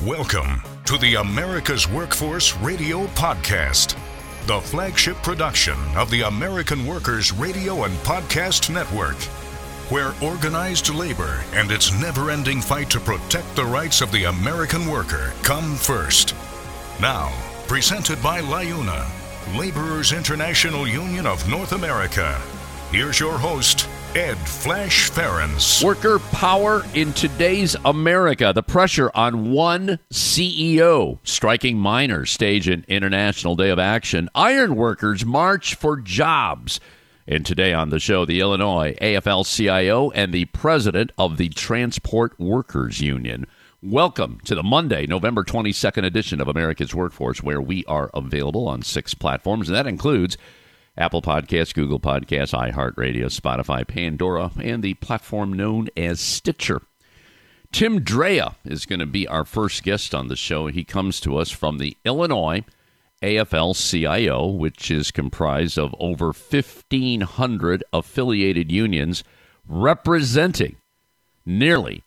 Welcome to the America's Workforce Radio Podcast, the flagship production of the American Workers Radio and Podcast Network, where organized labor and its never-ending fight to protect the rights of the American worker come first. Now, presented by LIUNA, Laborers International Union of North America. Here's your host, Ed Flash Ferens. Worker power in today's America. The pressure on one CEO. Striking miners stage an international day of action. Iron workers march for jobs. And today on the show, the Illinois AFL-CIO and the president of the Transport Workers Union. Welcome to the Monday, November 22nd edition of America's Workforce, where we are available on 6 platforms, and that includes Apple Podcasts, Google Podcasts, iHeartRadio, Spotify, Pandora, and the platform known as Stitcher. Tim Drea is going to be our first guest on the show. He comes to us from the Illinois AFL-CIO, which is comprised of over 1,500 affiliated unions representing nearly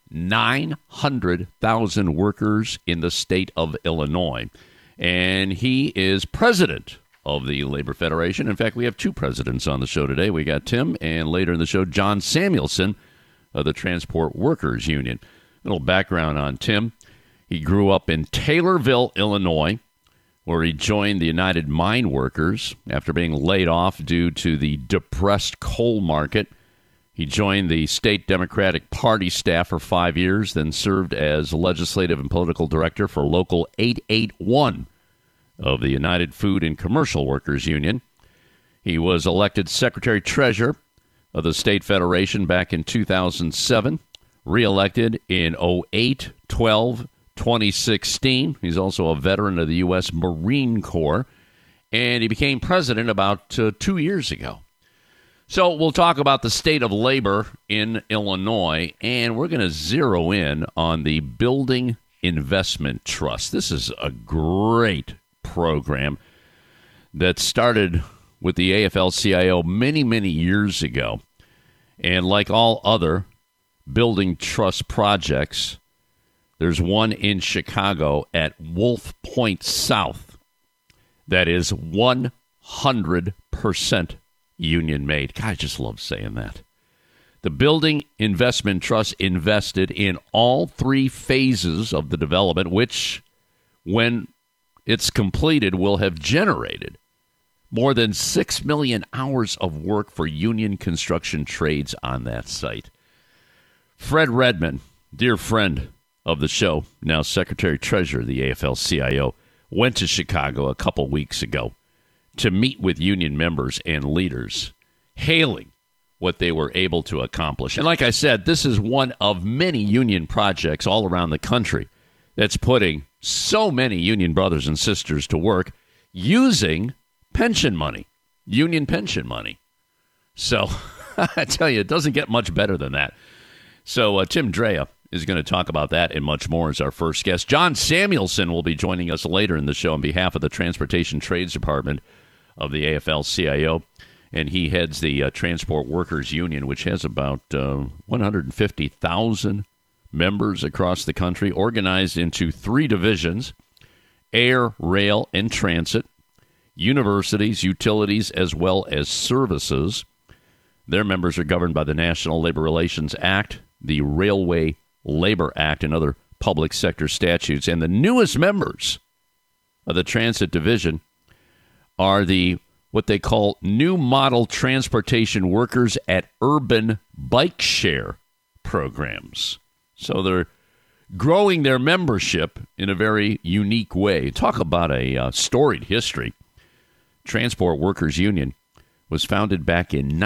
900,000 workers in the state of Illinois. And he is president of the Labor Federation. In fact, we have 2 presidents on the show today. We got Tim, and later in the show, John Samuelson of the Transport Workers Union. A little background on Tim. He grew up in Taylorville, Illinois, where he joined the United Mine Workers after being laid off due to the depressed coal market. He joined the state Democratic Party staff for 5 years, then served as legislative and political director for Local 881 of the United Food and Commercial Workers Union. He was elected secretary-treasurer of the state federation back in 2007, reelected in 08, 12, 2016. He's also a veteran of the U.S. Marine Corps, and he became president about 2 years ago. So we'll talk about the state of labor in Illinois, and we're going to zero in on the Building Investment Trust. This is a great program that started with the AFL-CIO many, many years ago. And like all other building trust projects, there's one in Chicago at Wolf Point South that is 100% union made. God, I just love saying that. The Building Investment Trust invested in all 3 phases of the development, which, when it's completed, will have generated more than 6 million hours of work for union construction trades on that site. Fred Redmond, dear friend of the show, now Secretary-Treasurer of the AFL-CIO, went to Chicago a couple weeks ago to meet with union members and leaders, hailing what they were able to accomplish. And like I said, this is one of many union projects all around the country that's putting so many union brothers and sisters to work using pension money, union pension money. So I tell you, it doesn't get much better than that. So Tim Drea is going to talk about that and much more as our first guest. John Samuelson will be joining us later in the show on behalf of the Transportation Trades Department of the AFL-CIO, and he heads the Transport Workers Union, which has about 150,000 members across the country, organized into 3 divisions: air, rail, and transit, universities, utilities, as well as services. Their members are governed by the National Labor Relations Act, the Railway Labor Act, and other public sector statutes. And the newest members of the transit division are what they call new model transportation workers at urban bike share programs. So they're growing their membership in a very unique way. Talk about a storied history. Transport Workers Union was founded back in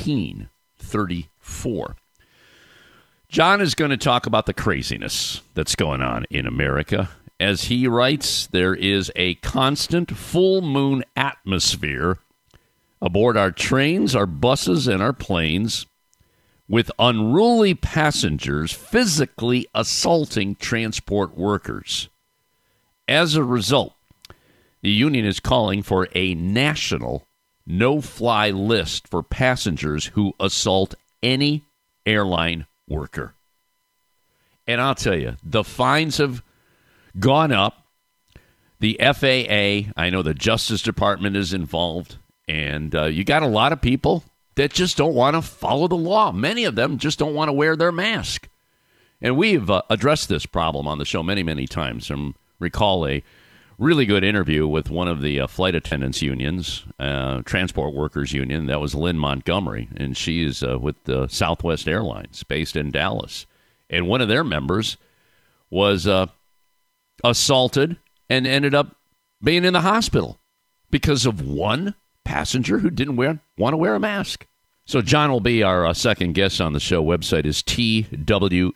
1934. John is going to talk about the craziness that's going on in America. As he writes, there is a constant full moon atmosphere aboard our trains, our buses, and our planes, with unruly passengers physically assaulting transport workers. As a result, the union is calling for a national no-fly list for passengers who assault any airline worker. And I'll tell you, the fines have gone up. The FAA, I know the Justice Department is involved, and you got a lot of people that just don't want to follow the law. Many of them just don't want to wear their mask. And we've addressed this problem on the show many, many times. Recall a really good interview with one of the flight attendants unions, Transport Workers Union. That was Lynn Montgomery, and she is with Southwest Airlines based in Dallas. And one of their members was assaulted and ended up being in the hospital because of one passenger who didn't want to wear a mask. So John will be our second guest on the show. Website is twu.org,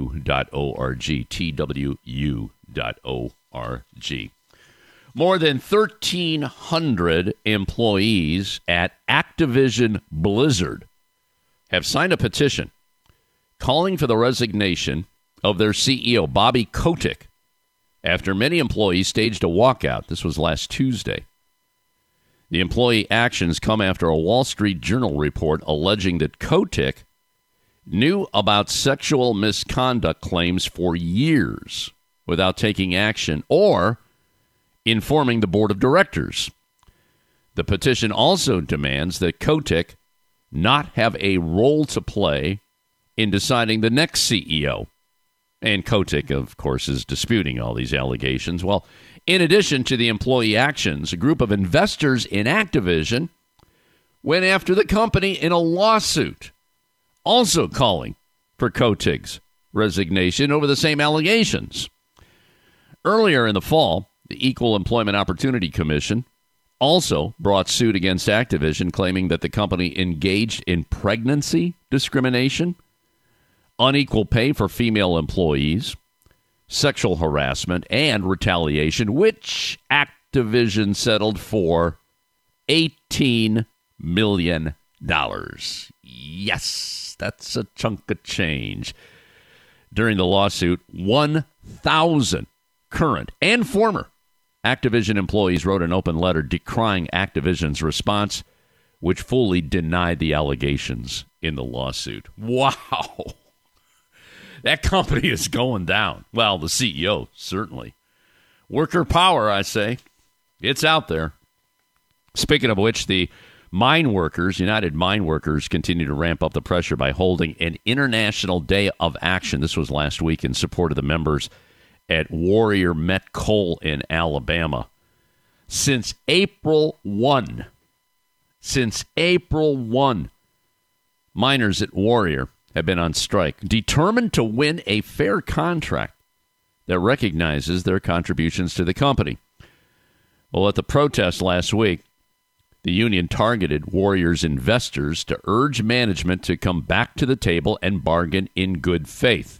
twu.org. More than 1,300 employees at Activision Blizzard have signed a petition calling for the resignation of their CEO, Bobby Kotick, after many employees staged a walkout. This was last Tuesday. The employee actions come after a Wall Street Journal report alleging that Kotick knew about sexual misconduct claims for years without taking action or informing the board of directors. The petition also demands that Kotick not have a role to play in deciding the next CEO. And Kotick, of course, is disputing all these allegations. Well, in addition to the employee actions, a group of investors in Activision went after the company in a lawsuit, also calling for Kotick's resignation over the same allegations. Earlier in the fall, the Equal Employment Opportunity Commission also brought suit against Activision, claiming that the company engaged in pregnancy discrimination, unequal pay for female employees, sexual harassment, and retaliation, which Activision settled for $18 million. Yes, that's a chunk of change. During the lawsuit, 1,000 current and former Activision employees wrote an open letter decrying Activision's response, which fully denied the allegations in the lawsuit. Wow. That company is going down. Well, the CEO, certainly. Worker power, I say. It's out there. Speaking of which, the mine workers, United Mine Workers, continue to ramp up the pressure by holding an International Day of Action. This was last week in support of the members at Warrior Met Coal in Alabama. Since April 1, miners at Warrior have been on strike, determined to win a fair contract that recognizes their contributions to the company. Well, at the protest last week, the union targeted Warrior's investors to urge management to come back to the table and bargain in good faith.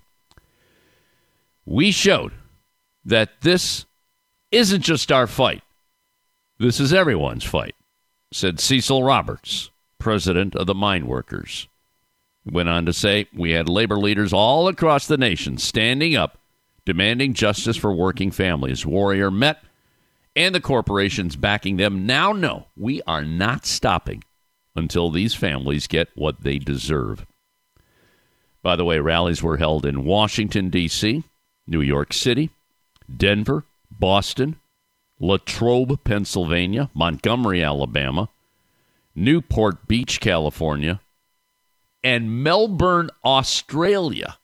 We showed that this isn't just our fight. This is everyone's fight, said Cecil Roberts, president of the mine workers. He went on to say, we had labor leaders all across the nation standing up, demanding justice for working families. Warrior Met and the corporations backing them now know we are not stopping until these families get what they deserve. By the way, rallies were held in Washington, D.C., New York City, Denver, Boston, Latrobe, Pennsylvania, Montgomery, Alabama, Newport Beach, California, and Melbourne, Australia.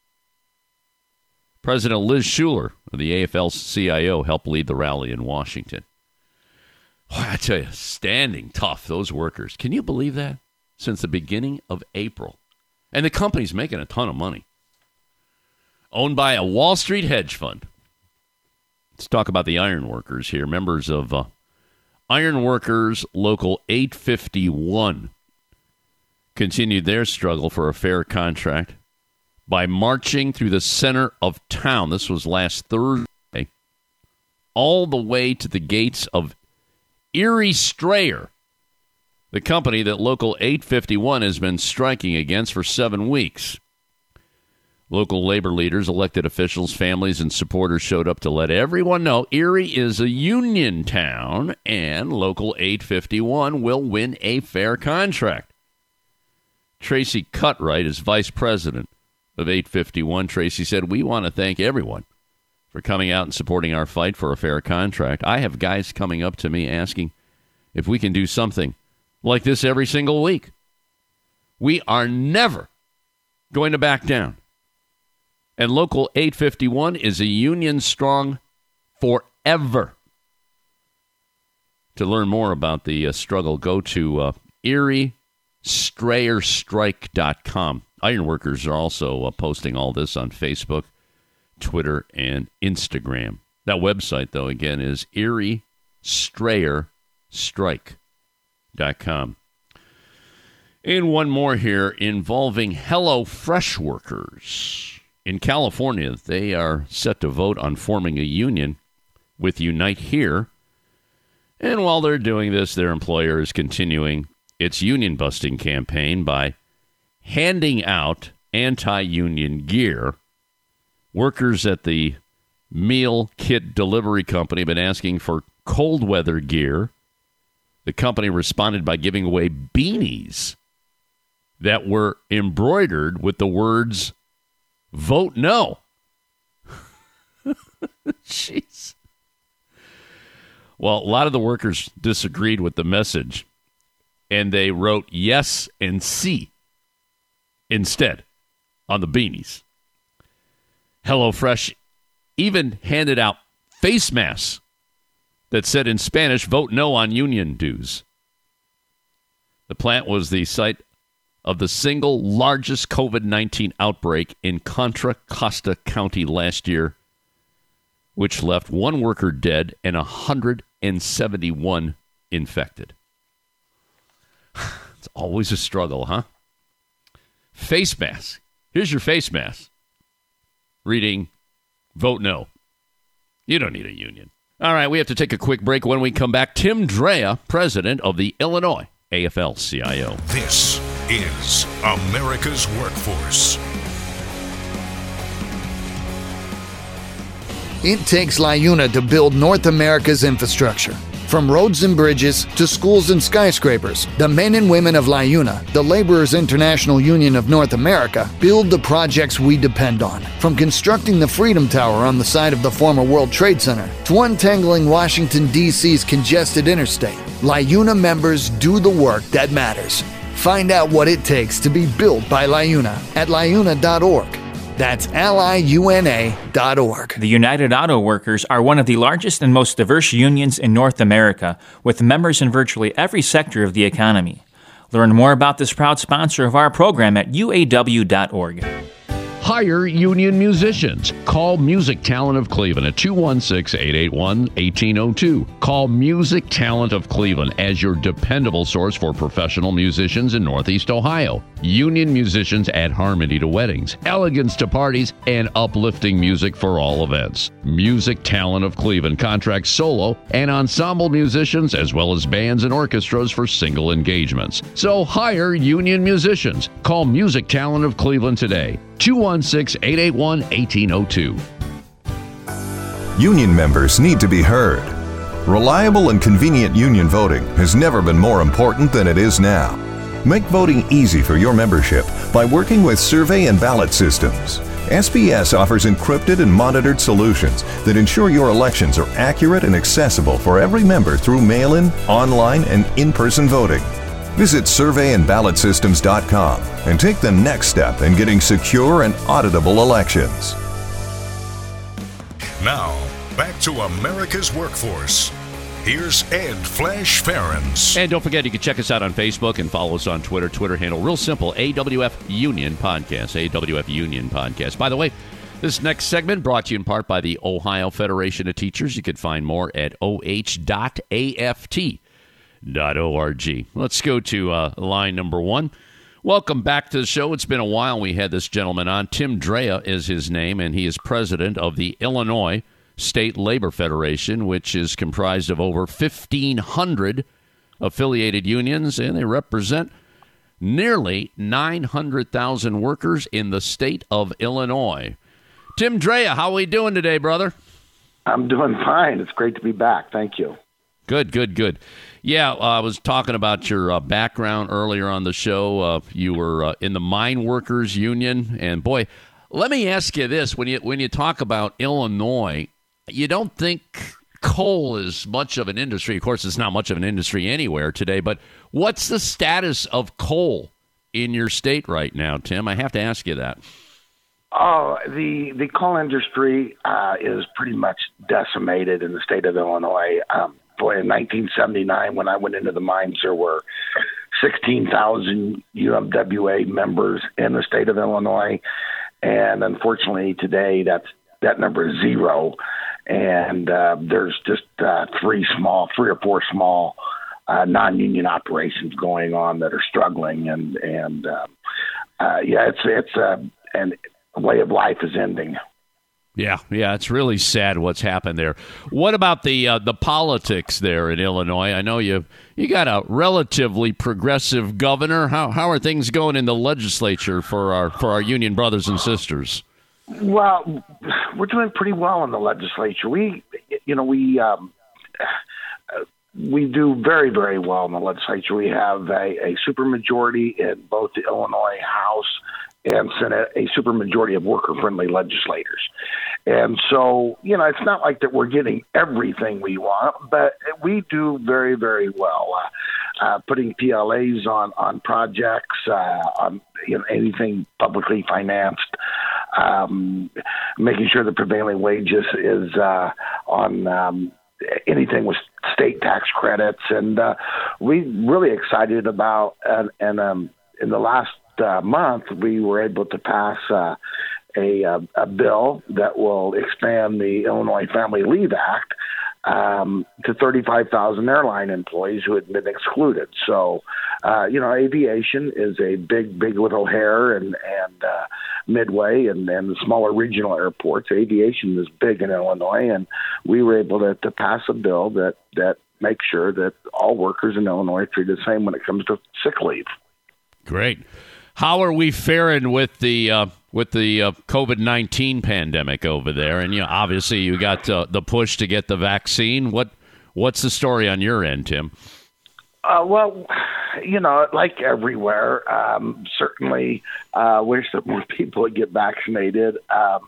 President Liz Schuler of the AFL-CIO helped lead the rally in Washington. Oh, I tell you, standing tough, those workers. Can you believe that? Since the beginning of April. And the company's making a ton of money. Owned by a Wall Street hedge fund. Let's talk about the iron workers here. Members of Iron Workers Local 851 continued their struggle for a fair contract by marching through the center of town. This was last Thursday, all the way to the gates of Erie Strayer, the company that Local 851 has been striking against for 7 weeks. Local labor leaders, elected officials, families, and supporters showed up to let everyone know Erie is a union town and Local 851 will win a fair contract. Tracy Cutright is vice president of 851. Tracy said, we want to thank everyone for coming out and supporting our fight for a fair contract. I have guys coming up to me asking if we can do something like this every single week. We are never going to back down. And Local 851 is a union strong forever. To learn more about the struggle, go to ErieStrayerStrike.com. Ironworkers are also posting all this on Facebook, Twitter, and Instagram. That website, though, again, is ErieStrayerStrike.com. And one more here involving HelloFresh workers. In California, they are set to vote on forming a union with Unite Here. And while they're doing this, their employer is continuing its union-busting campaign by handing out anti-union gear. Workers at the meal kit delivery company have been asking for cold weather gear. The company responded by giving away beanies that were embroidered with the words, "Vote no." Jeez. Well, a lot of the workers disagreed with the message, and they wrote yes and C instead on the beanies. HelloFresh even handed out face masks that said in Spanish, "Vote no on union dues." The plant was the site of the single largest COVID-19 outbreak in Contra Costa County last year, which left one worker dead and 171 infected. It's always a struggle, huh? Face mask. Here's your face mask. Reading, "Vote no." You don't need a union. All right, we have to take a quick break. When we come back, Tim Drea, president of the Illinois AFL-CIO. This is America's Workforce. It takes LiUNA to build North America's infrastructure. From roads and bridges to schools and skyscrapers, the men and women of LiUNA, the Laborers International Union of North America, build the projects we depend on. From constructing the Freedom Tower on the site of the former World Trade Center to untangling Washington, D.C.'s congested interstate, LiUNA members do the work that matters. Find out what it takes to be built by LiUNA at liuna.org. That's liuna.org. The United Auto Workers are one of the largest and most diverse unions in North America, with members in virtually every sector of the economy. Learn more about this proud sponsor of our program at uaw.org. Hire union musicians. Call Music Talent of Cleveland at 216-881-1802. Call Music Talent of Cleveland as your dependable source for professional musicians in Northeast Ohio. Union musicians add harmony to weddings, elegance to parties, and uplifting music for all events. Music Talent of Cleveland contracts solo and ensemble musicians as well as bands and orchestras for single engagements. So hire union musicians. Call Music Talent of Cleveland today. 216-881-1802. Union members need to be heard. Reliable and convenient union voting has never been more important than it is now. Make voting easy for your membership by working with survey and ballot systems. SPS offers encrypted and monitored solutions that ensure your elections are accurate and accessible for every member through mail-in, online, and in-person voting. Visit surveyandballotsystems.com and take the next step in getting secure and auditable elections. Now, back to America's Workforce. Here's Ed Flash Ferens. And don't forget, you can check us out on Facebook and follow us on Twitter. Twitter handle, real simple, AWF Union Podcast. AWF Union Podcast. By the way, this next segment brought to you in part by the Ohio Federation of Teachers. You can find more at oh.aft.org. Let's go to line number one. Welcome back to the show. It's been a while we had this gentleman on. Tim Drea is his name, and he is president of the Illinois State Labor Federation, which is comprised of over 1,500 affiliated unions, and they represent nearly 900,000 workers in the state of Illinois. Tim Drea, how are we doing today, brother? I'm doing fine. It's great to be back. Thank you. Good. Yeah, I was talking about your background earlier on the show. You were in the Mine Workers Union, and boy, Let me ask you this: when you talk about Illinois, you don't think coal is much of an industry. Of course, it's not much of an industry anywhere today. But what's the status of coal in your state right now, Tim? I have to ask you that. Oh, the coal industry is pretty much decimated in the state of Illinois. In 1979, when I went into the mines, there were 16,000 UMWA members in the state of Illinois, and unfortunately today that number is zero, and there's just three or four small non-union operations going on that are struggling, and it's and way of life is ending. Yeah, it's really sad what's happened there. What about the politics there in Illinois? I know you got a relatively progressive governor. How are things going in the legislature for our union brothers and sisters? Well, we're doing pretty well in the legislature. We do very, very well in the legislature. We have a supermajority in both the Illinois House and Senate, a supermajority of worker-friendly legislators. And so, it's not like that we're getting everything we want, but we do very, very well. Putting PLAs on projects, on anything publicly financed, making sure the prevailing wages is on anything with state tax credits, and we're really excited about. And in the last month, we were able to pass a bill that will expand the Illinois Family Leave Act to 35,000 airline employees who had been excluded. So, aviation is a big with O'Hare and Midway and the smaller regional airports. Aviation is big in Illinois, and we were able to pass a bill that makes sure that all workers in Illinois are treated the same when it comes to sick leave. Great. How are we faring with the COVID-19 pandemic over there? And obviously you got the push to get the vaccine. What's the story on your end, Tim? Well, like everywhere, certainly wish that more people would get vaccinated.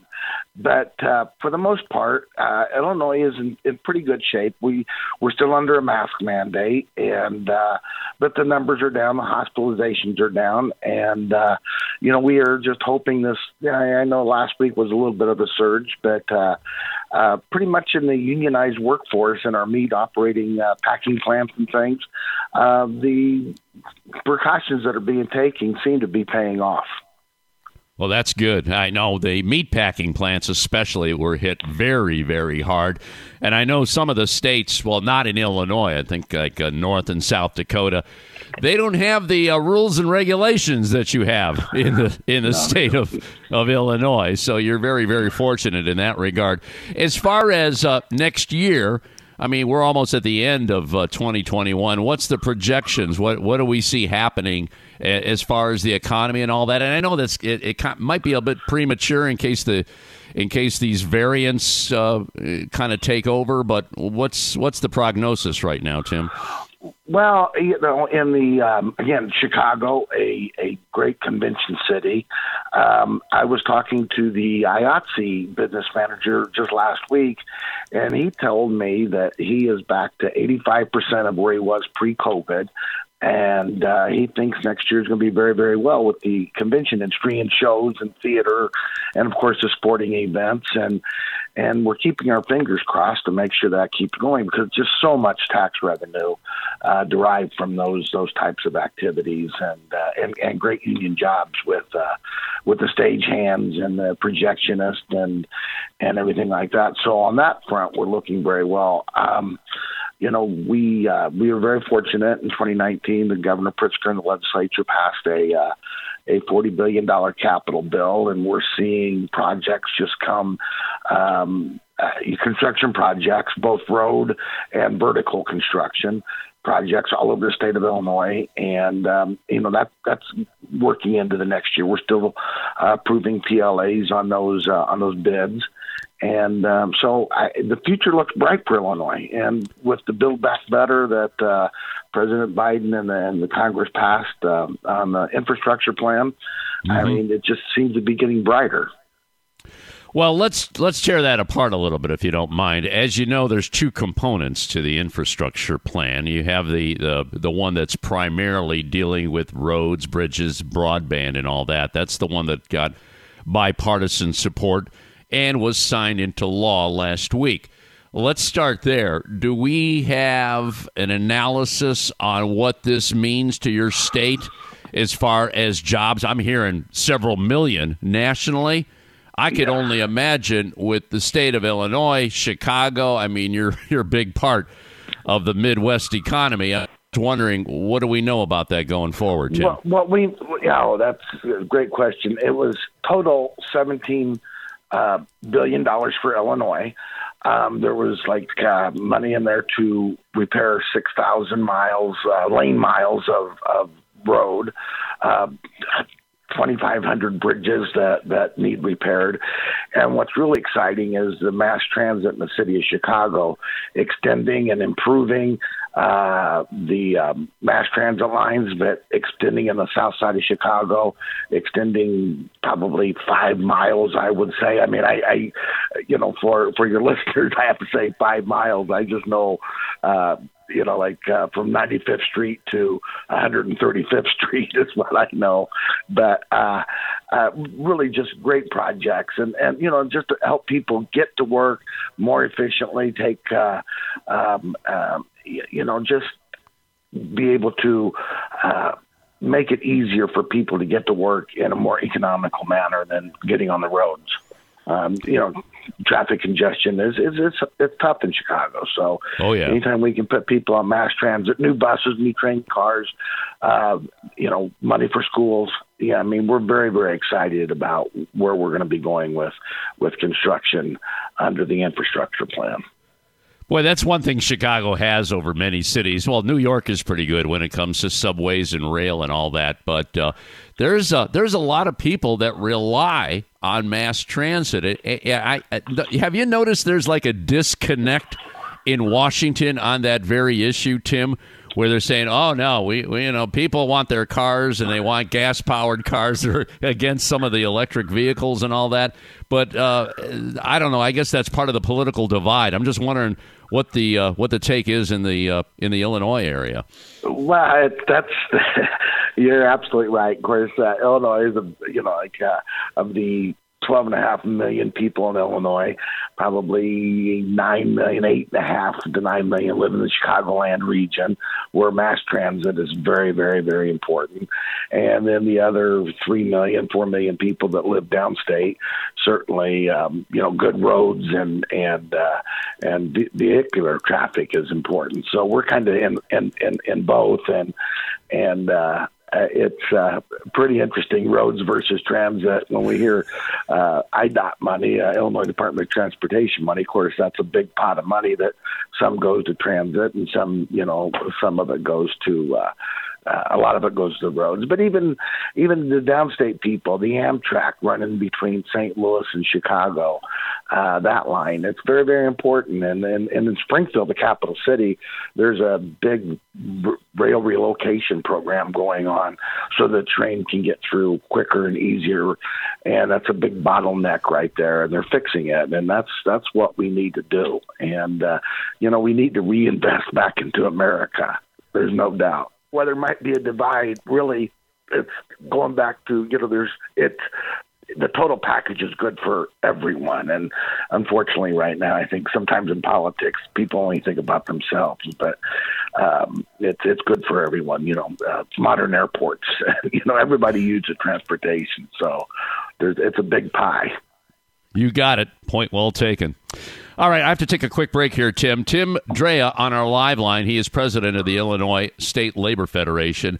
But for the most part, Illinois is in pretty good shape. We're still under a mask mandate, but the numbers are down, the hospitalizations are down, and we are just hoping this. I know last week was a little bit of a surge, but pretty much in the unionized workforce in our meat operating packing plants and things, the precautions that are being taken seem to be paying off. Well, that's good. I know the meatpacking plants especially were hit very, very hard. And I know some of the states, well, not in Illinois, I think like North and South Dakota, they don't have the rules and regulations that you have in the state of Illinois. So you're very, very fortunate in that regard. As far as next year, I mean, we're almost at the end of 2021. What's the projections? What do we see happening as far as the economy and all that? And I know that it might be a bit premature in case these variants kind of take over. But what's the prognosis right now, Tim? Well, in the again, Chicago, a great convention city. I was talking to the IATSE business manager just last week, and he told me that he is back to 85% of where he was pre-COVID. And he thinks next year is going to be very, very well with the convention industry and shows and theater and, of course, the sporting events. And we're keeping our fingers crossed to make sure that keeps going because just so much tax revenue derived from those types of activities and great union jobs with the stagehands and the projectionists and everything like that. So on that front, we're looking very well. We were very fortunate in 2019. The Governor Pritzker and the legislature passed a $40 billion capital bill, and we're seeing projects just come, construction projects, both road and vertical construction projects all over the state of Illinois, and that's working into the next year. We're still approving PLAs on those bids. And so the future looks bright for Illinois. And with the Build Back Better that President Biden and the Congress passed on the infrastructure plan, I mean, it just seems to be getting brighter. Well, let's tear that apart a little bit, if you don't mind. As you know, there's two components to the infrastructure plan. You have the one that's primarily dealing with roads, bridges, broadband, and all that. That's the one that got bipartisan support and was signed into law last week. Let's start there. Do we have an analysis on what this means to your state as far as jobs? I'm hearing several million nationally. I could only imagine with the state of Illinois, Chicago. I mean, you're a big part of the Midwest economy. I'm just wondering, what do we know about that going forward, Tim? Well, that's a great question. It was total $17 billion for Illinois. There was money in there to repair 6,000 miles, lane miles of road. 2,500 bridges that need repaired. And what's really exciting is the mass transit in the city of Chicago extending and improving the mass transit lines, but extending in the south side of Chicago, extending probably 5 miles, I would say. I mean, I for your listeners, I have to say 5 miles. I just know, from 95th Street to 135th Street is what I know. But really just great projects and just to help people get to work more efficiently, just be able to make it easier for people to get to work in a more economical manner than getting on the roads. Traffic congestion it's tough in Chicago. So anytime we can put people on mass transit, new buses, new train cars, money for schools. Yeah, I mean, we're very, very excited about where we're going to be going with construction under the infrastructure plan. Boy, that's one thing Chicago has over many cities. Well, New York is pretty good when it comes to subways and rail and all that, but there's a lot of people that rely on mass transit. Have you noticed there's like a disconnect in Washington on that very issue, Tim, where they're saying, "Oh no, we people want their cars and they want gas-powered cars. They're against some of the electric vehicles and all that." But I don't know. I guess that's part of the political divide. I'm just wondering what the take is in the Illinois area. Well, you're absolutely right. Of course, Illinois is of the 12.5 million people in Illinois, probably 9 million, 8.5 to 9 million live in the Chicagoland region, where mass transit is very, very, very important. And then the other 3 million, 4 million people that live downstate, certainly, good roads and vehicular traffic is important. So we're kind of in both, and it's pretty interesting, roads versus transit. When we hear IDOT money, Illinois Department of Transportation money, of course, that's a big pot of money that some goes to transit and some of it goes to a lot of it goes to the roads. But even the downstate people, the Amtrak running between St. Louis and Chicago, that line, it's very, very important. And in Springfield, the capital city, there's a big rail relocation program going on so the train can get through quicker and easier. And that's a big bottleneck right there. And they're fixing it. And that's what we need to do. And, we need to reinvest back into America. There's no doubt. Where there might be a divide, really, it's going back to, the total package is good for everyone. And unfortunately right now, I think sometimes in politics, people only think about themselves, but it's good for everyone. Modern airports, everybody uses transportation. So it's a big pie. You got it. Point well taken. All right, I have to take a quick break here, Tim. Tim Drea on our live line. He is president of the Illinois State Labor Federation.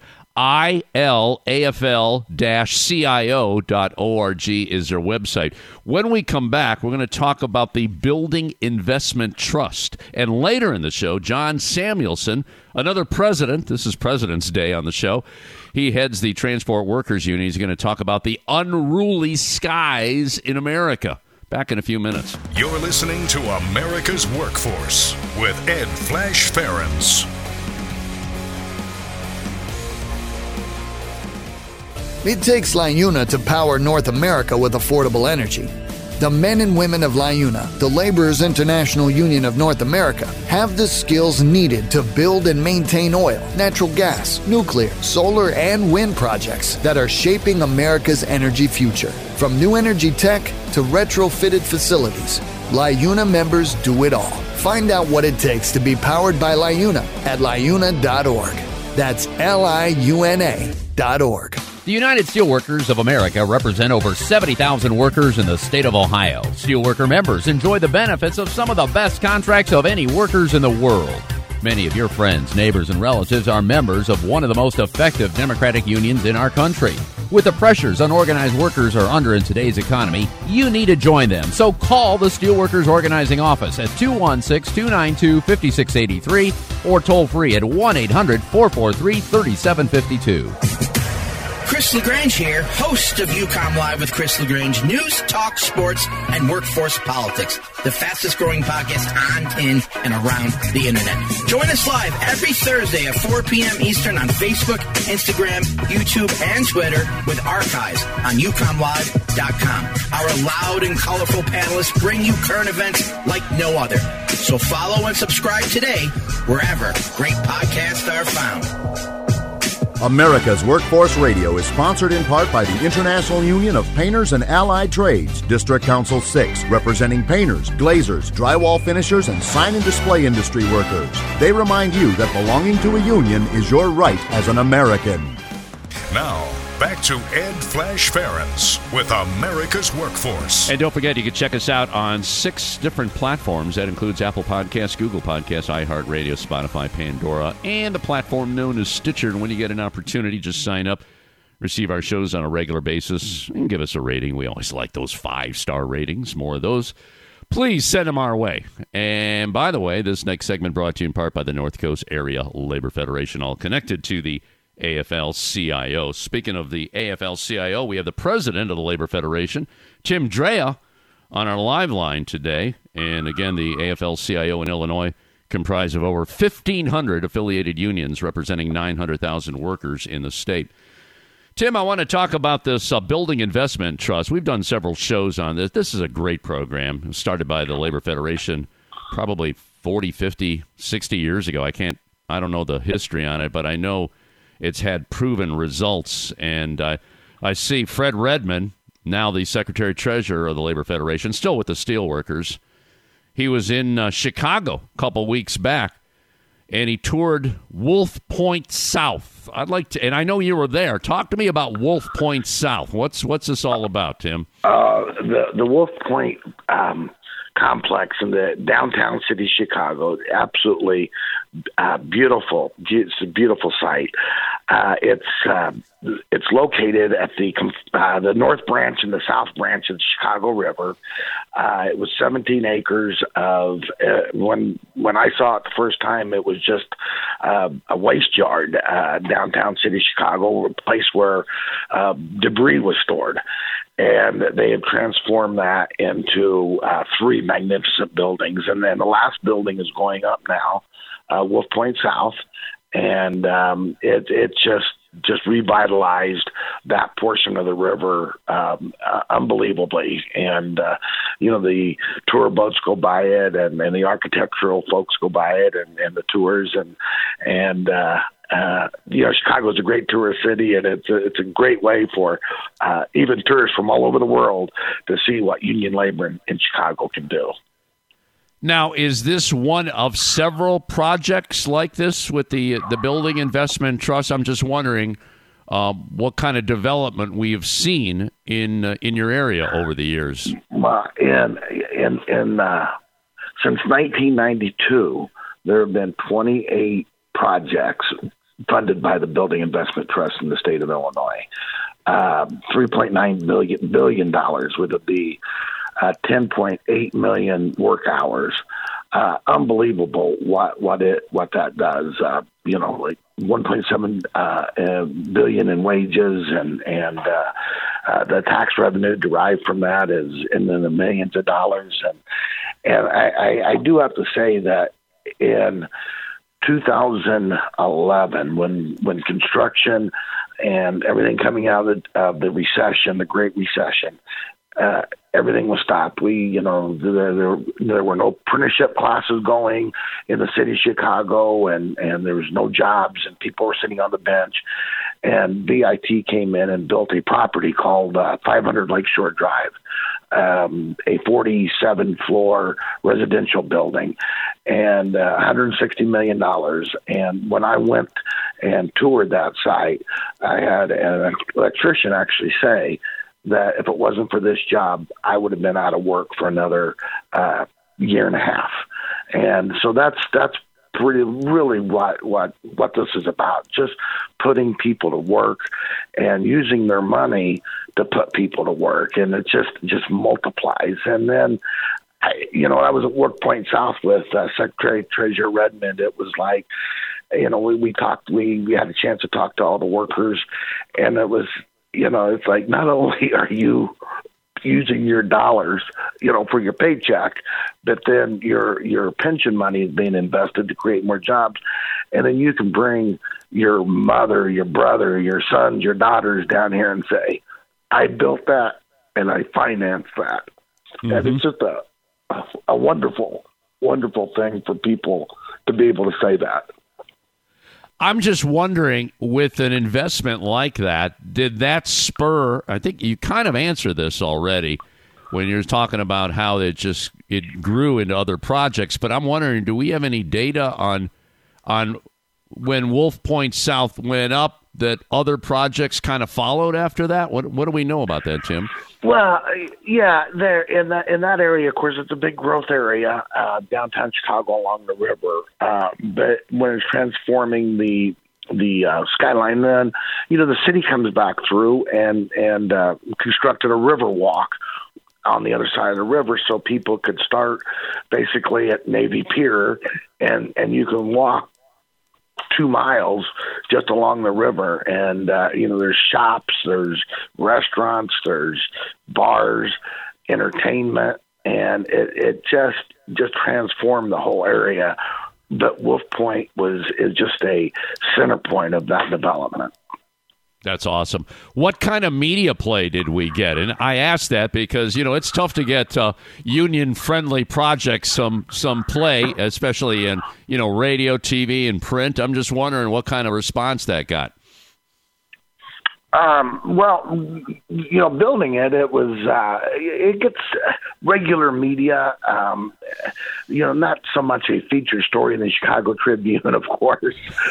ilafl-cio.org is their website. When we come back, we're going to talk about the Building Investment Trust. And later in the show, John Samuelson, another president, this is President's Day on the show, he heads the Transport Workers Union. He's going to talk about the unruly skies in America. Back in a few minutes. You're listening to America's Workforce with Ed Flash Ferens. It takes LiUNA to power North America with affordable energy. The men and women of LIUNA, the Laborers International Union of North America, have the skills needed to build and maintain oil, natural gas, nuclear, solar, and wind projects that are shaping America's energy future. From new energy tech to retrofitted facilities, LIUNA members do it all. Find out what it takes to be powered by LIUNA at liuna.org. That's LIUNA.org. The United Steelworkers of America represent over 70,000 workers in the state of Ohio. Steelworker members enjoy the benefits of some of the best contracts of any workers in the world. Many of your friends, neighbors, and relatives are members of one of the most effective democratic unions in our country. With the pressures unorganized workers are under in today's economy, you need to join them. So call the Steelworkers Organizing Office at 216-292-5683 or toll free at 1-800-443-3752. Chris LaGrange here, host of UCOM Live with Chris LaGrange, news, talk, sports, and workforce politics, the fastest growing podcast on, in, and around the internet. Join us live every Thursday at 4 p.m. Eastern on Facebook, Instagram, YouTube, and Twitter with archives on UCOMLive.com. Our loud and colorful panelists bring you current events like no other. So follow and subscribe today wherever great podcasts are found. America's Workforce Radio is sponsored in part by the International Union of Painters and Allied Trades, District Council 6, representing painters, glazers, drywall finishers, and sign and display industry workers. They remind you that belonging to a union is your right as an American. Now, back to Ed Flash Farens with America's Workforce. And don't forget, you can check us out on 6 different platforms. That includes Apple Podcasts, Google Podcasts, iHeartRadio, Spotify, Pandora, and the platform known as Stitcher. And when you get an opportunity, just sign up, receive our shows on a regular basis, and give us a rating. We always like those 5-star ratings, more of those. Please send them our way. And by the way, this next segment brought to you in part by the North Coast Area Labor Federation, all connected to the AFL-CIO. Speaking of the AFL-CIO, we have the president of the Labor Federation, Tim Drea, on our live line today. And again, the AFL-CIO in Illinois comprised of over 1,500 affiliated unions representing 900,000 workers in the state. Tim, I want to talk about this Building Investment Trust. We've done several shows on this. This is a great program started by the Labor Federation probably 40, 50, 60 years ago. I don't know the history on it, but I know it's had proven results, and I see Fred Redmond, now the Secretary-Treasurer of the Labor Federation, still with the Steelworkers. He was in Chicago a couple weeks back, and he toured Wolf Point South. I'd like to, and I know you were there. Talk to me about Wolf Point South. What's this all about, Tim? The Wolf Point complex in the downtown city of Chicago, absolutely beautiful. It's a beautiful site. It's located at the North Branch and the South Branch of the Chicago River. It was 17 acres of when I saw it the first time, it was just a waste yard downtown city of Chicago, a place where debris was stored. And they have transformed that into 3 magnificent buildings. And then the last building is going up now, Wolf Point South. And it just revitalized that portion of the river unbelievably. And, the tour boats go by it and the architectural folks go by it and the tours and Chicago is a great tourist city, and it's a great way for even tourists from all over the world to see what union labor in Chicago can do. Now, is this one of several projects like this with the Building Investment Trust? I'm just wondering what kind of development we have seen in your area over the years. Since 1992, there have been 28 projects funded by the Building Investment Trust in the state of Illinois. $3.9 billion would be 10.8 million work hours. Unbelievable what that does. Like 1.7 billion in wages and the tax revenue derived from that is in the millions of dollars. And I do have to say that in 2011, when construction and everything coming out of the recession, the Great Recession, everything was stopped. There were no apprenticeship classes going in the city of Chicago, and there was no jobs, and people were sitting on the bench. And VIT came in and built a property called 500 Lakeshore Drive, a 47-floor residential building, and $160 million. And when I went and toured that site, I had an electrician actually say that if it wasn't for this job, I would have been out of work for another year and a half. And so that's really what this is about, just putting people to work and using their money to put people to work, and it just multiplies. And then I was at Work Point South with Secretary Treasurer Redmond. It was like, we talked, we had a chance to talk to all the workers, and it was, it's like, not only are you using your dollars, for your paycheck, but then your pension money is being invested to create more jobs. And then you can bring your mother, your brother, your sons, your daughters down here and say, I built that and I financed that. Mm-hmm. And it's just a wonderful, wonderful thing for people to be able to say that. I'm just wondering, with an investment like that, did that spur, I think you kind of answered this already when you're talking about how it grew into other projects, but I'm wondering, do we have any data on when Wolf Point South went up, that other projects kind of followed after that? What do we know about that, Tim? Well, yeah, there in that area, of course, it's a big growth area, downtown Chicago along the river. But when it's transforming the skyline, then the city comes back through and constructed a river walk on the other side of the river, so people could start basically at Navy Pier, and you can walk 2 miles just along the river, and there's shops, there's restaurants, there's bars, entertainment, and it just transformed the whole area. But Wolf Point is just a center point of that development. That's awesome. What kind of media play did we get? And I ask that because, it's tough to get union-friendly projects some play, especially in, radio, TV, and print. I'm just wondering what kind of response that got. Building it gets regular media, not so much a feature story in the Chicago Tribune, of course,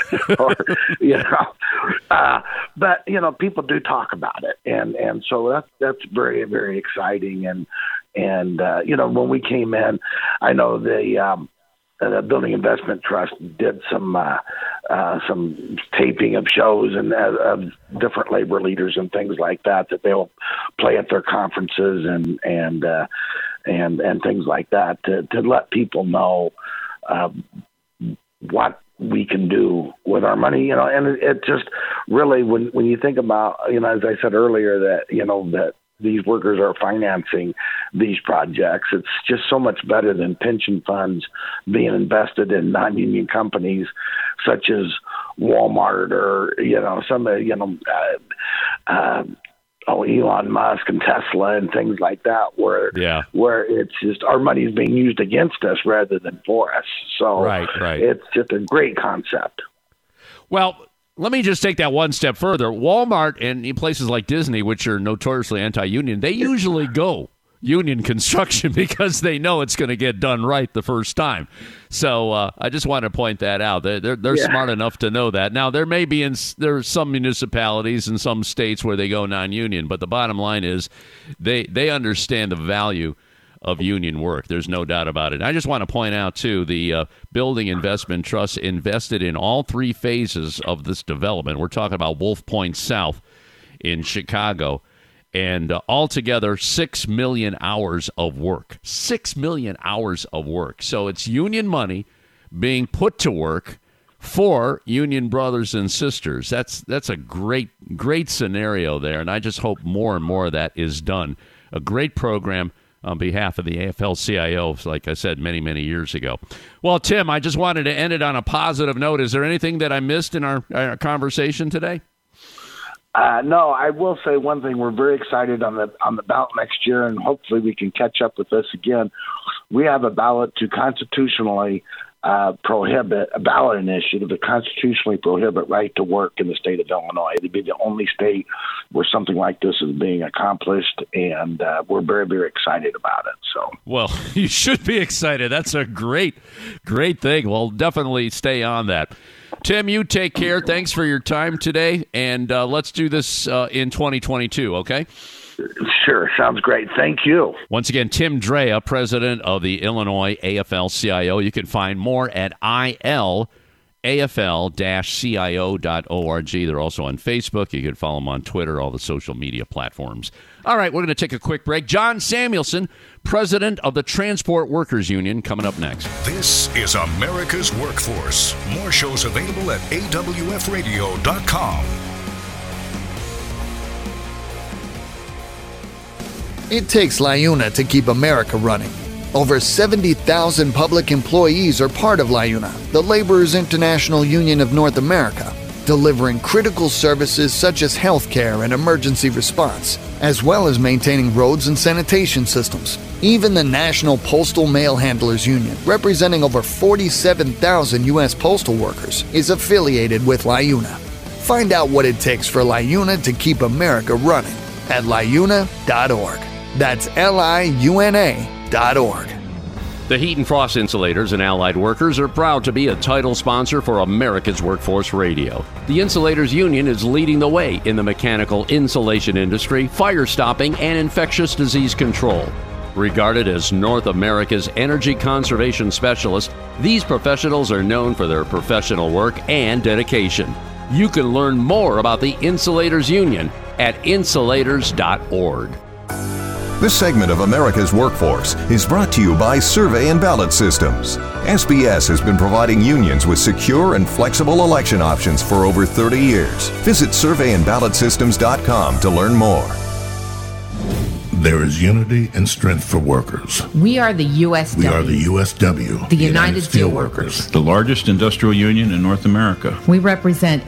but, people do talk about it. And so that's very, very exciting. And when we came in, I know the Building Investment Trust did some taping of shows and of different labor leaders and things like that they'll play at their conferences and things like that to let people know what we can do with our money, and it just really, when you think about, as I said earlier, that these workers are financing these projects. It's just so much better than pension funds being invested in non-union companies such as Walmart or, Elon Musk and Tesla and things like that, where it's just our money is being used against us rather than for us. So right. It's just a great concept. Well, let me just take that one step further. Walmart and places like Disney, which are notoriously anti-union, they usually go union construction because they know it's going to get done right the first time. So I just want to point that out. They're smart enough to know that. Now, there are some municipalities and some states where they go non-union, but the bottom line is they understand the value of union work. There's no doubt about it. I just want to point out, too, the Building Investment Trust invested in all 3 phases of this development. We're talking about Wolf Point South in Chicago. And altogether, 6 million hours of work. 6 million hours of work. So it's union money being put to work for union brothers and sisters. That's a great scenario there, and I just hope more and more of that is done. A great program on behalf of the AFL-CIO, like I said, many, many years ago. Well, Tim, I just wanted to end it on a positive note. Is there anything that I missed in our conversation today? No, I will say one thing. We're very excited on the ballot next year, and hopefully we can catch up with this again. We have a ballot to constitutionally prohibit, a ballot initiative to constitutionally prohibit right to work in the state of Illinois. It'd be the only state where something like this is being accomplished, and we're very, very excited about it. So, well, you should be excited. That's a great thing. We'll definitely stay on that. Tim, you take care. Thanks for your time today, and let's do this in 2022, okay? Sure. Sounds great. Thank you. Once again, Tim Drea, president of the Illinois AFL-CIO. You can find more at ilafl-cio.org. They're also on Facebook. You can follow them on Twitter, all the social media platforms. All right, we're going to take a quick break. John Samuelson, president of the Transport Workers Union, coming up next. This is America's Workforce. More shows available at awfradio.com. It takes LIUNA to keep America running. Over 70,000 public employees are part of LIUNA, the Laborers International Union of North America, delivering critical services such as healthcare and emergency response, as well as maintaining roads and sanitation systems. Even the National Postal Mail Handlers Union, representing over 47,000 U.S. postal workers, is affiliated with LIUNA. Find out what it takes for LIUNA to keep America running at liuna.org. That's liuna.org. The Heat and Frost Insulators and Allied Workers are proud to be a title sponsor for America's Workforce Radio. The Insulators Union is leading the way in the mechanical insulation industry, fire stopping, and infectious disease control. Regarded as North America's energy conservation specialists, these professionals are known for their professional work and dedication. You can learn more about the Insulators Union at insulators.org. This segment of America's Workforce is brought to you by Survey and Ballot Systems. SBS has been providing unions with secure and flexible election options for over 30 years. Visit surveyandballotsystems.com to learn more. There is unity and strength for workers. We are the USW. We are the USW. The United Steelworkers. The largest industrial union in North America. We represent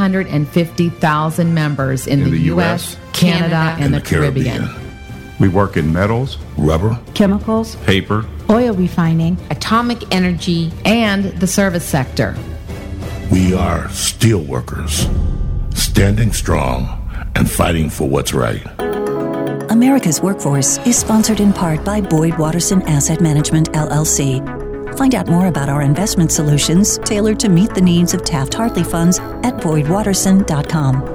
850,000 members in the U.S., Canada, and the Caribbean. We work in metals, rubber, chemicals, paper, oil refining, atomic energy, and the service sector. We are steelworkers, standing strong and fighting for what's right. America's Workforce is sponsored in part by Boyd Watterson Asset Management, LLC. Find out more about our investment solutions tailored to meet the needs of Taft-Hartley funds at boydwatterson.com.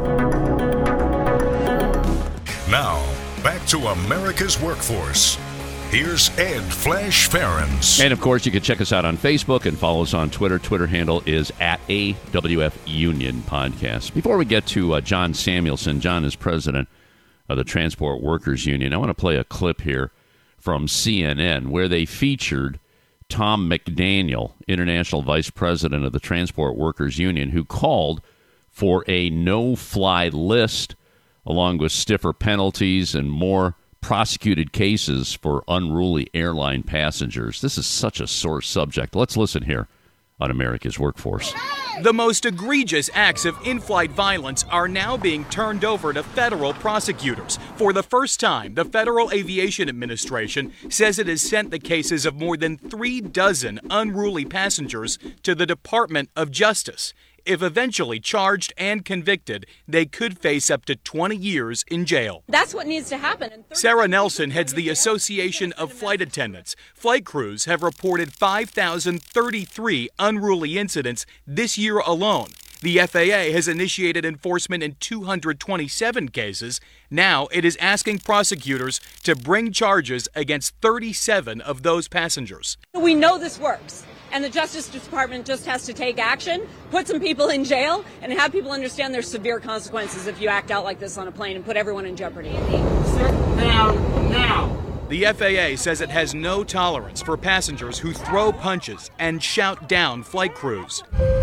Now, back to America's Workforce. Here's Ed Flash Ferens. And, of course, you can check us out on Facebook and follow us on Twitter. Twitter handle is at AWF Union Podcast. Before we get to John Samuelson, John is president of the Transport Workers Union. I want to play a clip here from CNN where they featured Tom McDaniel, International Vice President of the Transport Workers Union, who called for a no-fly list along with stiffer penalties and more prosecuted cases for unruly airline passengers. This is such a sore subject. Let's listen here on America's Workforce. The most egregious acts of in-flight violence are now being turned over to federal prosecutors. For the first time, the Federal Aviation Administration says it has sent the cases of more than 36 unruly passengers to the Department of Justice. If eventually charged and convicted, they could face up to 20 years in jail. That's what needs to happen. Sarah Nelson heads the Association of Flight Attendants. Flight crews have reported 5,033 unruly incidents this year alone. The FAA has initiated enforcement in 227 cases. Now it is asking prosecutors to bring charges against 37 of those passengers. We know this works. And the Justice Department just has to take action, put some people in jail, and have people understand there's severe consequences if you act out like this on a plane and put everyone in jeopardy. Sit down now. The FAA says it has no tolerance for passengers who throw punches and shout down flight crews.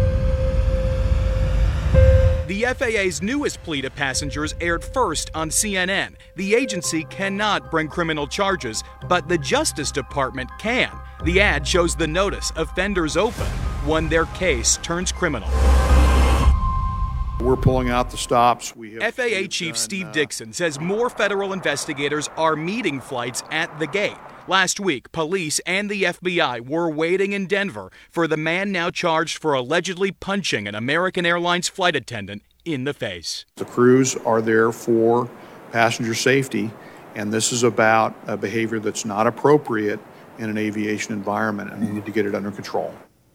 The FAA's newest plea to passengers aired first on CNN. The agency cannot bring criminal charges, but the Justice Department can. The ad shows the notice offenders open when their case turns criminal. We're pulling out the stops. FAA Chief Steve Dixon says more federal investigators are meeting flights at the gate. Last week, police and the FBI were waiting in Denver for the man now charged for allegedly punching an American Airlines flight attendant in the face. The crews are there for passenger safety, and this is about a behavior that's not appropriate in an aviation environment, and we need to get it under control.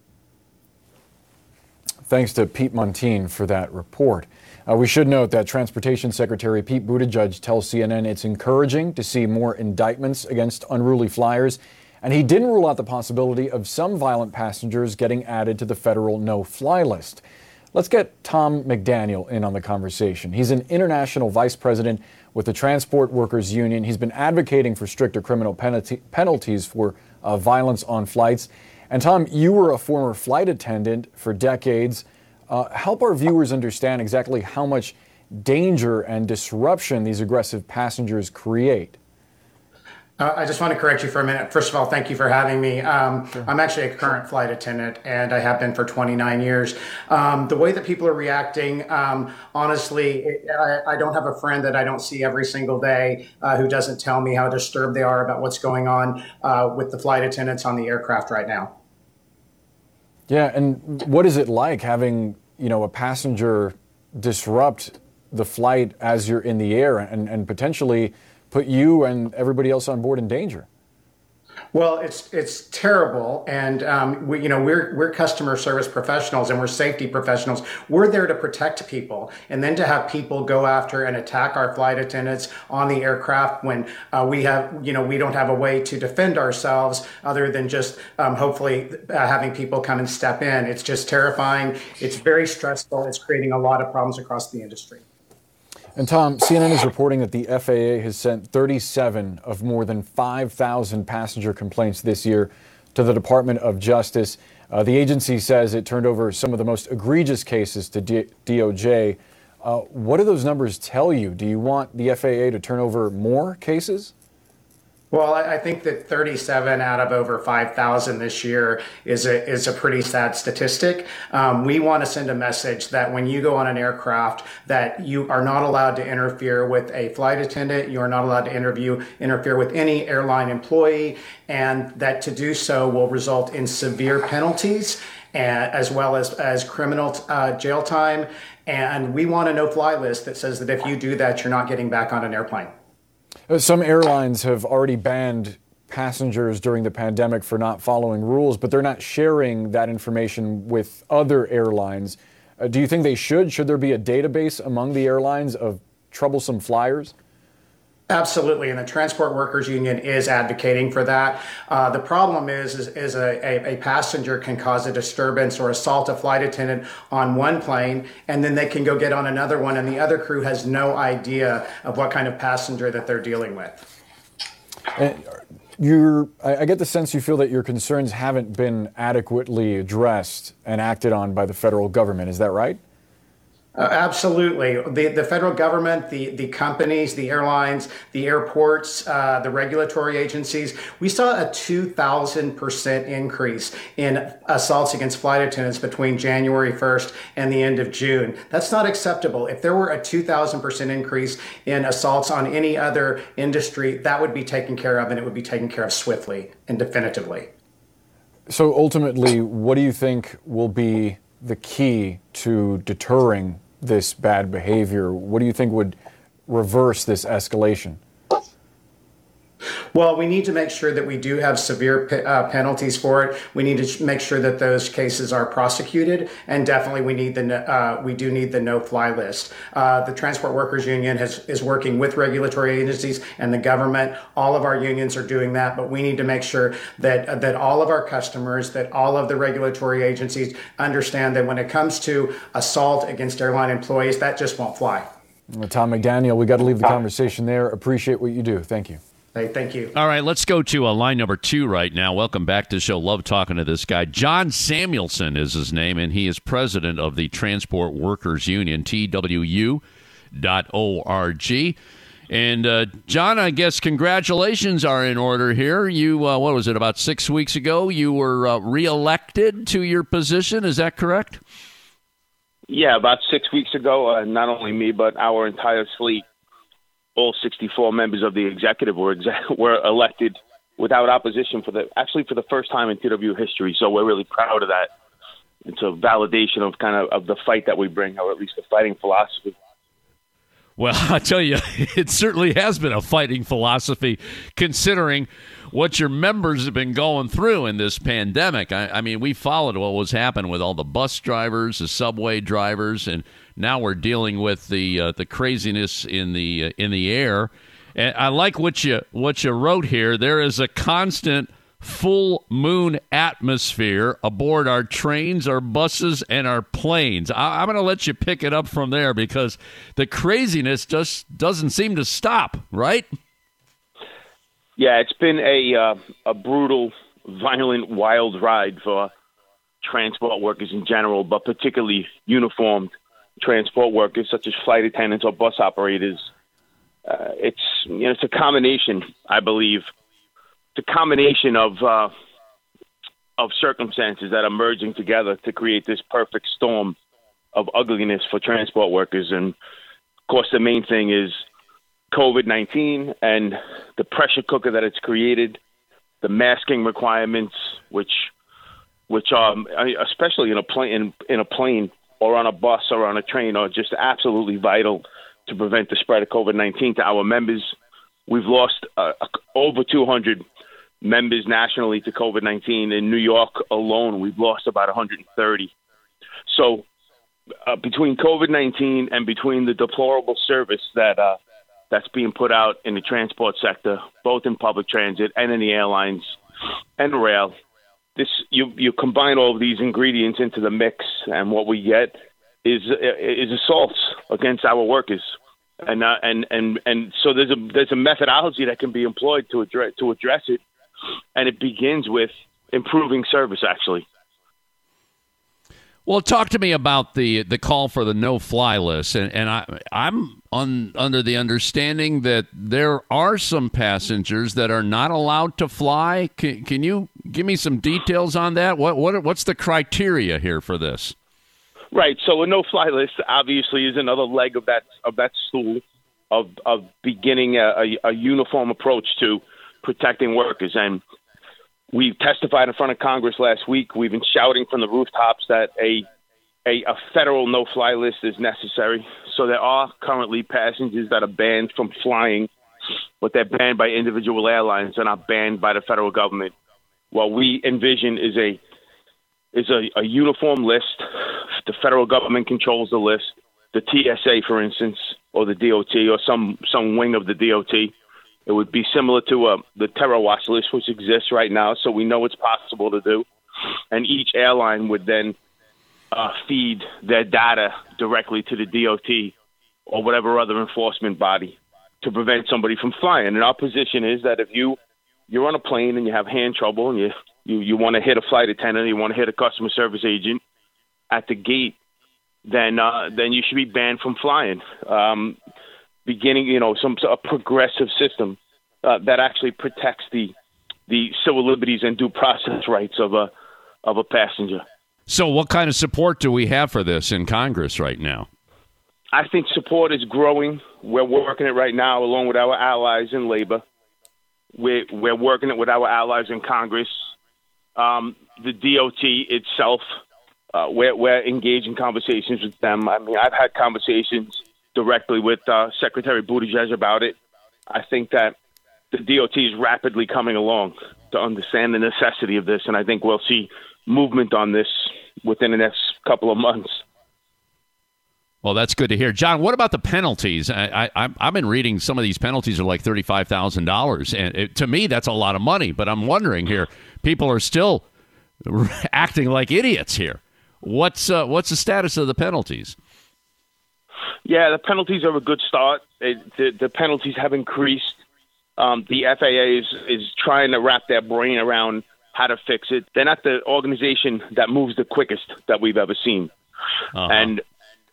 Thanks to Pete Montine for that report. We should note that Transportation Secretary Pete Buttigieg tells CNN it's encouraging to see more indictments against unruly flyers, and he didn't rule out the possibility of some violent passengers getting added to the federal no-fly list. Let's get Tom McDaniel in on the conversation. He's an international vice president with the Transport Workers Union. He's been advocating for stricter criminal penalties for violence on flights. And Tom, you were a former flight attendant for decades. Help our viewers understand exactly how much danger and disruption these aggressive passengers create. I just want to correct you for a minute. First of all, thank you for having me. I'm actually a current flight attendant, and I have been for 29 years. The way that people are reacting, honestly, I don't have a friend that I don't see every single day who doesn't tell me how disturbed they are about what's going on with the flight attendants on the aircraft right now. Yeah, and what is it like having, a passenger disrupt the flight as you're in the air and potentially put you and everybody else on board in danger? Well, it's terrible, and we're customer service professionals and we're safety professionals. We're there to protect people, and then to have people go after and attack our flight attendants on the aircraft when we don't have a way to defend ourselves other than just hopefully having people come and step in. It's just terrifying. It's very stressful. It's creating a lot of problems across the industry. And Tom, CNN is reporting that the FAA has sent 37 of more than 5,000 passenger complaints this year to the Department of Justice. The agency says it turned over some of the most egregious cases to DOJ. What do those numbers tell you? Do you want the FAA to turn over more cases? Well, I think that 37 out of over 5,000 this year is a pretty sad statistic. We want to send a message that when you go on an aircraft, that you are not allowed to interfere with a flight attendant. You are not allowed to interfere with any airline employee, and that to do so will result in severe penalties, as well as criminal jail time. And we want a no-fly list that says that if you do that, you're not getting back on an airplane. Some airlines have already banned passengers during the pandemic for not following rules, but they're not sharing that information with other airlines. Do you think they should? Should there be a database among the airlines of troublesome flyers? Absolutely, and the Transport Workers Union is advocating for that. The problem is a passenger can cause a disturbance or assault a flight attendant on one plane, and then they can go get on another one, and the other crew has no idea of what kind of passenger that they're dealing with. I get the sense you feel that your concerns haven't been adequately addressed and acted on by the federal government. Is that right? Absolutely. The federal government, the companies, the airlines, the airports, the regulatory agencies, we saw a 2,000% increase in assaults against flight attendants between January 1st and the end of June. That's not acceptable. If there were a 2,000% increase in assaults on any other industry, that would be taken care of, and it would be taken care of swiftly and definitively. So ultimately, what do you think will be the key to deterring this bad behavior? What do you think would reverse this escalation? Well, we need to make sure that we do have severe penalties for it. We need to make sure that those cases are prosecuted, and definitely we do need the no-fly list. The Transport Workers Union is working with regulatory agencies and the government. All of our unions are doing that, but we need to make sure that all of our customers, that all of the regulatory agencies understand that when it comes to assault against airline employees, that just won't fly. Tom McDaniel, we got to leave the conversation there. Appreciate what you do. Thank you. Hey, thank you. All right, let's go to line number 2 right now. Welcome back to the show. Love talking to this guy. John Samuelson is his name, and he is president of the Transport Workers Union, TWU.org. And, John, I guess congratulations are in order here. You, what was it, about 6 weeks ago, you were reelected to your position. Is that correct? Yeah, about 6 weeks ago, not only me, but our entire fleet, all 64 members of the executive were elected without opposition for the first time in TW history. So we're really proud of that. It's a validation of the fight that we bring, or at least the fighting philosophy. Well, I tell you, it certainly has been a fighting philosophy, considering what your members have been going through in this pandemic. I mean, we followed what was happening with all the bus drivers, the subway drivers, and now we're dealing with the craziness in the air. And I like what you wrote here. There is a constant full moon atmosphere aboard our trains, our buses, and our planes. I'm going to let you pick it up from there, because the craziness just doesn't seem to stop, right? Yeah, it's been a brutal, violent, wild ride for transport workers in general, but particularly uniformed transport workers such as flight attendants or bus operators. It's a combination, I believe. It's a combination of circumstances that are merging together to create this perfect storm of ugliness for transport workers. And, of course, the main thing is COVID-19 and the pressure cooker that it's created, the masking requirements, which are, especially in a plane or on a bus or on a train, are just absolutely vital to prevent the spread of COVID-19 to our members. We've lost over 200 members nationally to COVID-19. In New York alone, we've lost about 130. So between COVID-19 and between the deplorable service that's being put out in the transport sector, both in public transit and in the airlines and rail, you combine all of these ingredients into the mix, and what we get is assaults against our workers. And so there's a methodology that can be employed to address it, and it begins with improving service, actually. Well, talk to me about the call for the no-fly list, and I'm under the understanding that there are some passengers that are not allowed to fly. Can you give me some details on that? What's the criteria here for this? Right. So a no-fly list obviously is another leg of that stool of beginning a uniform approach to protecting workers. And we testified in front of Congress last week. We've been shouting from the rooftops that a federal no-fly list is necessary. So there are currently passengers that are banned from flying, but they're banned by individual airlines. They're not banned by the federal government. What we envision is a uniform list. The federal government controls the list. The TSA, for instance, or the DOT, or some wing of the DOT. It would be similar to the terror watch list, which exists right now, so we know it's possible to do. And each airline would then feed their data directly to the DOT or whatever other enforcement body to prevent somebody from flying. And our position is that if you're on a plane and you have hand trouble and you want to hit a flight attendant, you want to hit a customer service agent at the gate, then you should be banned from flying. Beginning, a progressive system that actually protects the civil liberties and due process rights of a passenger. So what kind of support do we have for this in Congress right now? I think support is growing. We're working it right now along with our allies in labor. We're working it with our allies in Congress. The DOT itself, we're engaged in conversations with them. I mean, I've had conversations directly with Secretary Buttigieg about it. I think that the DOT is rapidly coming along to understand the necessity of this, and I think we'll see movement on this within the next couple of months. Well, that's good to hear. John, what about the penalties? I've been reading some of these penalties are like $35,000, and to me, that's a lot of money. But I'm wondering here, people are still acting like idiots here. What's the status of the penalties? Yeah, the penalties are a good start. The penalties have increased. The FAA is trying to wrap their brain around how to fix it. They're not the organization that moves the quickest that we've ever seen. Uh-huh. And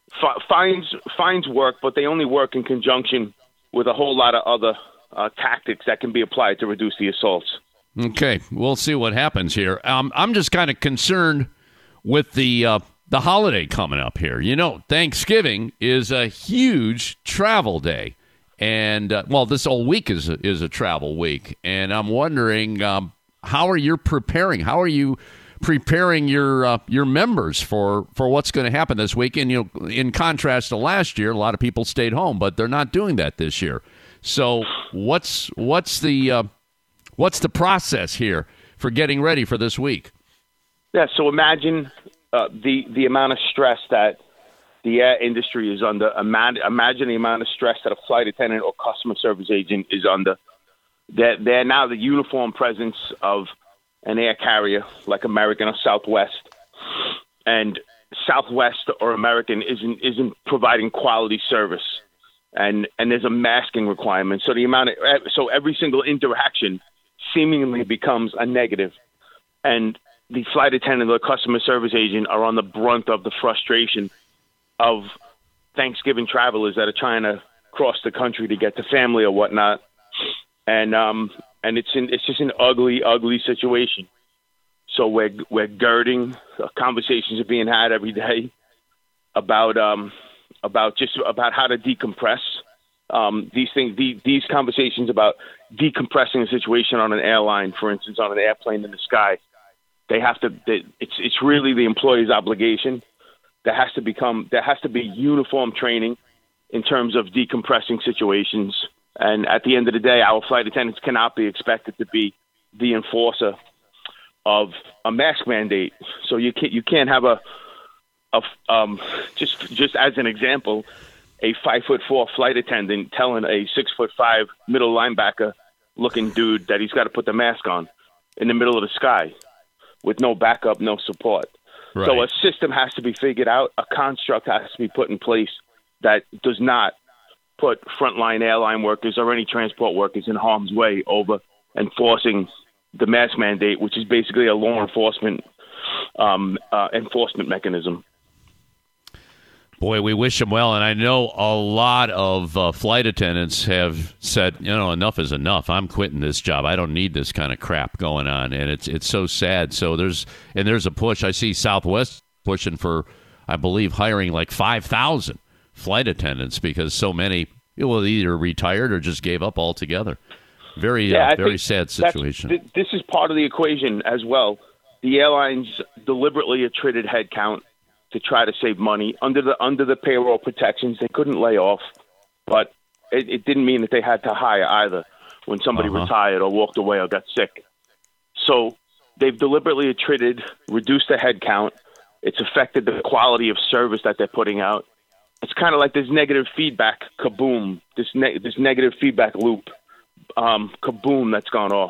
fines work, but they only work in conjunction with a whole lot of other tactics that can be applied to reduce the assaults. Okay, we'll see what happens here. I'm just kind of concerned with the the holiday coming up here. You know, Thanksgiving is a huge travel day. And, this whole week is a travel week. And I'm wondering, how are you preparing? How are you preparing your members for what's going to happen this week? And, in contrast to last year, a lot of people stayed home, but they're not doing that this year. So what's the process here for getting ready for this week? Yeah, so imagine the amount of stress that the air industry is under. Imagine the amount of stress that a flight attendant or customer service agent is under. They're now the uniform presence of an air carrier like American or Southwest, and Southwest or American isn't providing quality service, and there's a masking requirement. So so every single interaction seemingly becomes a negative, and the flight attendant or the customer service agent are on the brunt of the frustration of Thanksgiving travelers that are trying to cross the country to get to family or whatnot, and it's just an ugly, ugly situation. So we're girding. Conversations are being had every day about how to decompress. These conversations about decompressing a situation on an airline, for instance, on an airplane in the sky, it's really the employee's obligation. There has to be uniform training in terms of decompressing situations. And at the end of the day, our flight attendants cannot be expected to be the enforcer of a mask mandate. So you can't have just as an example, a 5'4" flight attendant telling a 6'5" middle linebacker looking dude that he's got to put the mask on in the middle of the sky with no backup, no support. Right. So a system has to be figured out. A construct has to be put in place that does not put frontline airline workers or any transport workers in harm's way over enforcing the mask mandate, which is basically a law enforcement mechanism. Boy, we wish them well, and I know a lot of flight attendants have said, enough is enough. I'm quitting this job. I don't need this kind of crap going on, and it's so sad. So there's a push. I see Southwest pushing for, I believe, hiring like 5,000 flight attendants because so many either retired or just gave up altogether. Very sad situation. This is part of the equation as well. The airlines deliberately attrited headcount to try to save money under the payroll protections. They couldn't lay off, but it didn't mean that they had to hire either when somebody retired or walked away or got sick. So they've deliberately reduced the headcount. It's affected the quality of service that they're putting out. It's kind of like this negative feedback kaboom, this negative feedback loop kaboom that's gone off.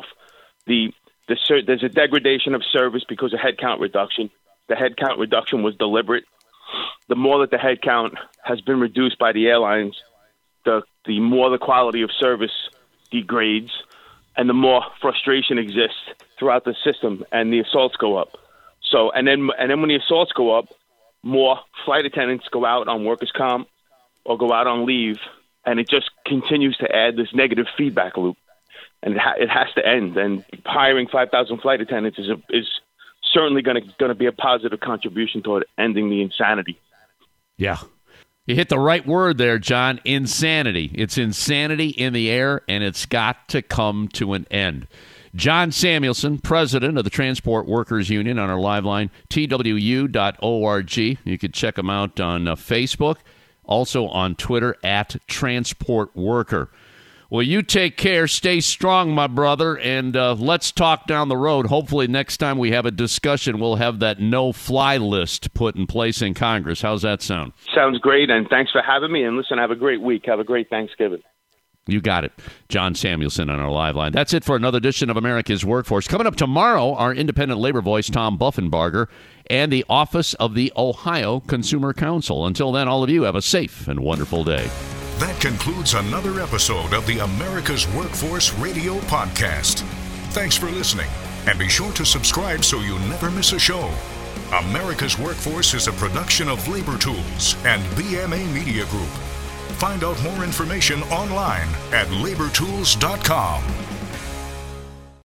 There's a degradation of service because of headcount reduction. The headcount reduction was deliberate. The more that the headcount has been reduced by the airlines, the more the quality of service degrades, and the more frustration exists throughout the system, and the assaults go up. So, and then when the assaults go up, more flight attendants go out on workers' comp or go out on leave, and it just continues to add this negative feedback loop, and it has to end. And hiring 5,000 flight attendants is certainly going to be a positive contribution toward ending the insanity. Yeah. You hit the right word there, John. Insanity. It's insanity in the air, and it's got to come to an end. John Samuelson, president of the Transport Workers Union, on our live line, twu.org. You can check him out on Facebook, also on Twitter, @TransportWorker. Well, you take care. Stay strong, my brother, and let's talk down the road. Hopefully next time we have a discussion, we'll have that no-fly list put in place in Congress. How's that sound? Sounds great, and thanks for having me. And listen, have a great week. Have a great Thanksgiving. You got it. John Samuelson on our live line. That's it for another edition of America's Workforce. Coming up tomorrow, our independent labor voice, Tom Buffenbarger, and the Office of the Ohio Consumer Council. Until then, all of you have a safe and wonderful day. That concludes another episode of the America's Workforce Radio Podcast. Thanks for listening, and be sure to subscribe so you never miss a show. America's Workforce is a production of Labor Tools and BMA Media Group. Find out more information online at labortools.com.